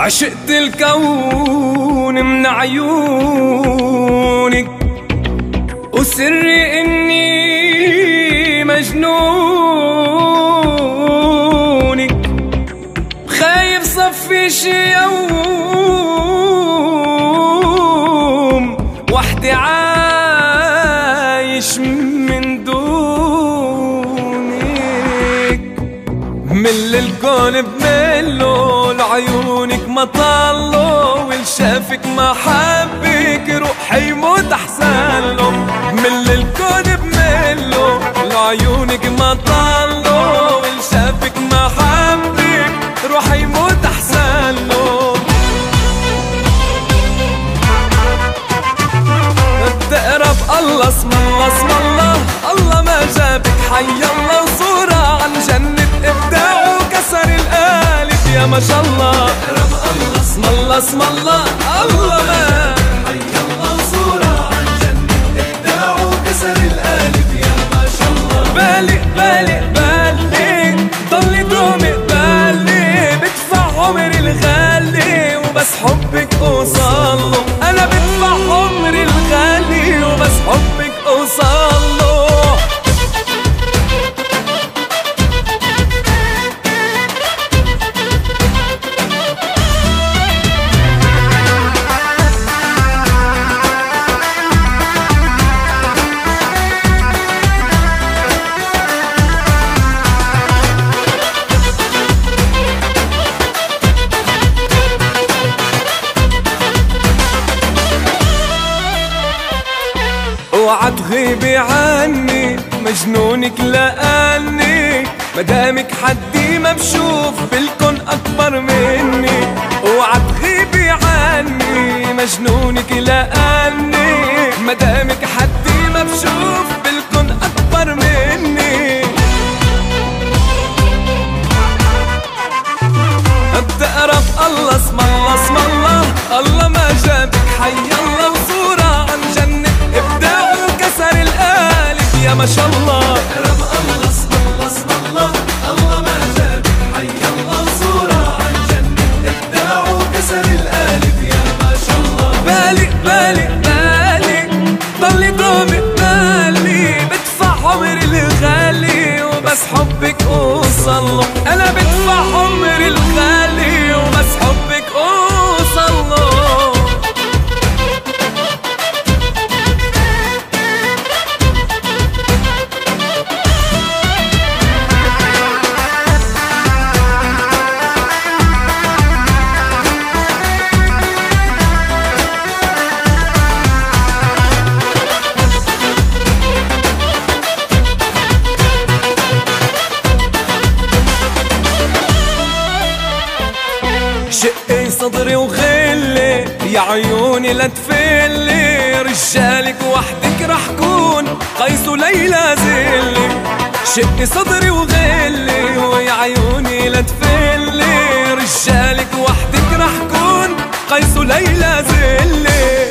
عشقت الكون من عيونك، وسري إني مجنونك، خايف صفي شي يوم وحدي عايش من دونك. مل الكون بمله لعيونك ما طاله، والشافك ما حبك روحي يموت احسنله. مل الكون بمله لعيونك ما طاله، والشافك ما حبك روحي يموت احسنله. بتقرب الله اسم الله اسم الله، الله ما جابك حي الله، وصورة عن جنة ابداع وكسر القالب يا ما شاء الله. بتقرب الله اسم الله اسم الله، الله ما حي الله، وصورة عن جنة ابداع وكسر القالب يا ما شاء الله. بالي بالي بالي ضلي دومي بالي، بدفع عمري الغالي وبس حبك اوصله. انا بدفع عمري الغالي وبس حبك اوصله. اوعى تغيبي عني مجنونك لقاني، مدامك حدي ما بشوف بالكون اكبر مني. اوعى تغيبي عني مجنونك لقاني، مدامك حدي ما بشوف بالكون اكبر مني. بتقرب الله اسم الله اسم الله، الله ما جابك حي الله، وصورة عن جنة ابداع وكسر القالب يا ما شاء الله. بتقرب الله اسم الله اسم الله، الله ما جابك حي الله، وصورة عن جنة ابداع وكسر القالب يا ما شاء الله. بالي بالي بالي ضلي دومي بالي، بدفع عمري الغالي وبس حبك اوصله. انا بدفع عمري الغالي وبس حبك اوصله. شقي صدري وغلي يا عيوني لا تفلي، رجالك وحدك رح كون قيس وليلى زلي. شقي صدري وغلي ويا عيوني لا تفلي، رجالك وحدك رح كون قيس وليلى زلي.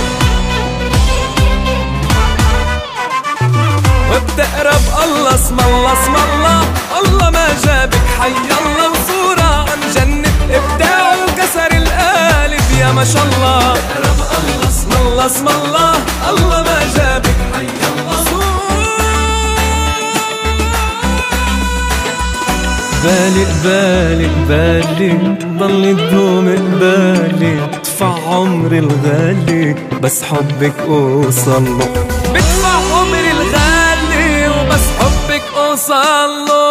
وبتقرب الله اسم الله اسم الله، الله ما جابك حي الله، وصورة عن جنة ابداع وكسر القالب يا ما شاء الله. بتقرب الله اسم الله اسم الله، الله ما جابك حي الله. بالي بالي بالي ضلي تدوم قبالي، بدفع عمري الغالي بس حبك اوصله. بدفع عمري الغالي وبس حبك اوصله.